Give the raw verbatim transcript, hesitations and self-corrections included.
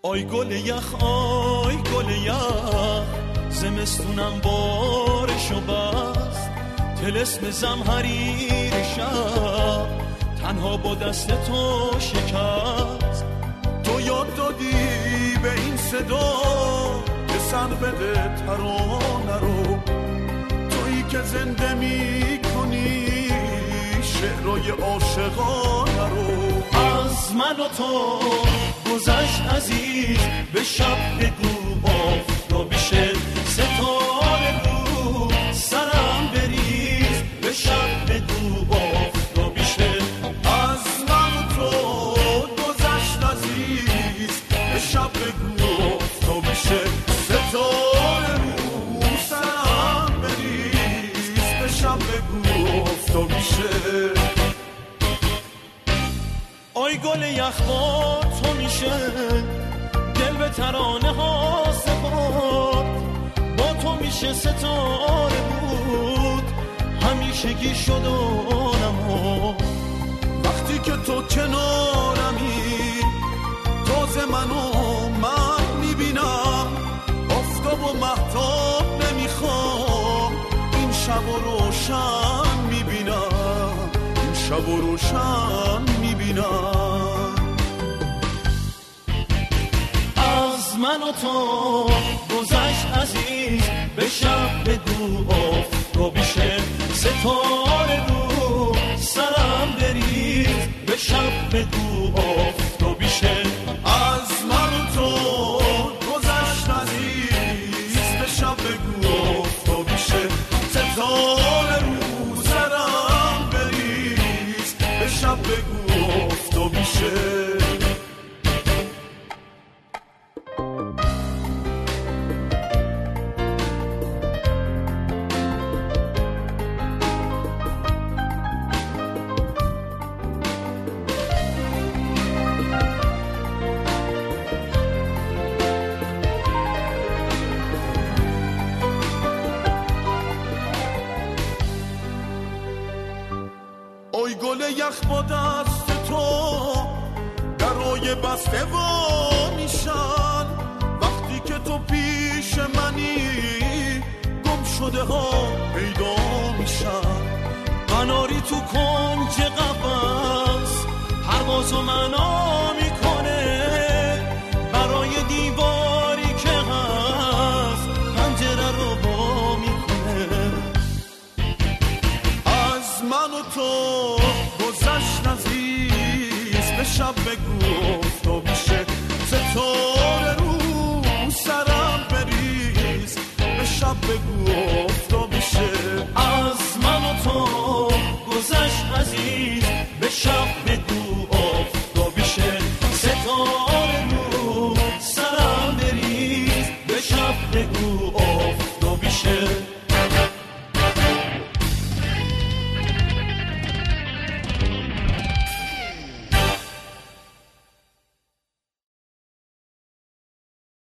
آی گل یخ آی گل یخ زمستونم بارشو بست طلسم زمهریر شب تنها با دست تو شکست. تو یاد دادی به این صدا که سر بده ترانه رو، تویی که زنده می کنی شعرهای عاشقانه رو. از من و تو گذشت عزیز به شب بگو آفتابی شه ستاره رو سرم بریز به شب بگو آفتابی شه. از من و تو گذشت عزیز به شب بگو آفتابی شه ستاره رو سرم بریز به شب بگو آفتابی شه. آی گل یخ با تو میشه دل به ترانه ها سپرد، با تو میشه ستاره بود همیشگی شد و نمود. وقتی که تو کنارمی تازه منو من میبینم، آفتاب و مهتاب نمیخوام این شب و روشن میبینم، این شب و روشن میبینم. از من و تو گذشت عزیز به شب بگو آفتابی شه ستاره رو سرم بریز به شب بگو آفتابی شه. از من و تو گذشت عزیز به شب بگو آفتابی شه ستاره رو سرم بریز به شب بگو آفتابی شه. آی گل یخ با دست تو درای بسته وا میشن، وقتی که تو پیش منی گم شده ها پیدا میشن. قناری تو کنج قفس پروازو معنا میکنه، برای دیواری که هست پنجره رو وا میکنه. از من و تو گذشت عزیز به شب بگو